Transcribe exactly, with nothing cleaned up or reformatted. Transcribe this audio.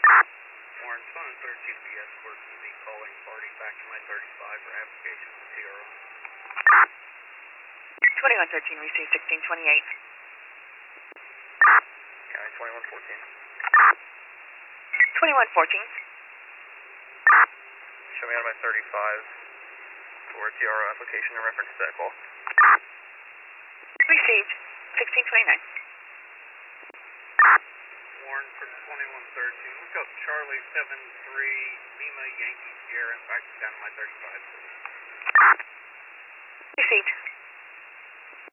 Warren, phone thirteen B escort the calling party back to my thirty-five for application for T R O. twenty-one thirteen, receive sixteen twenty-eight. County twenty-one fourteen. twenty-one fourteen. Show me on my thirty-five for a T R O application in reference to that call. Received sixteen twenty-nine. Warren for twenty-one thirteen. Look up Charlie seven three Lima Yankee Sierra and back down to my thirty-five. Received.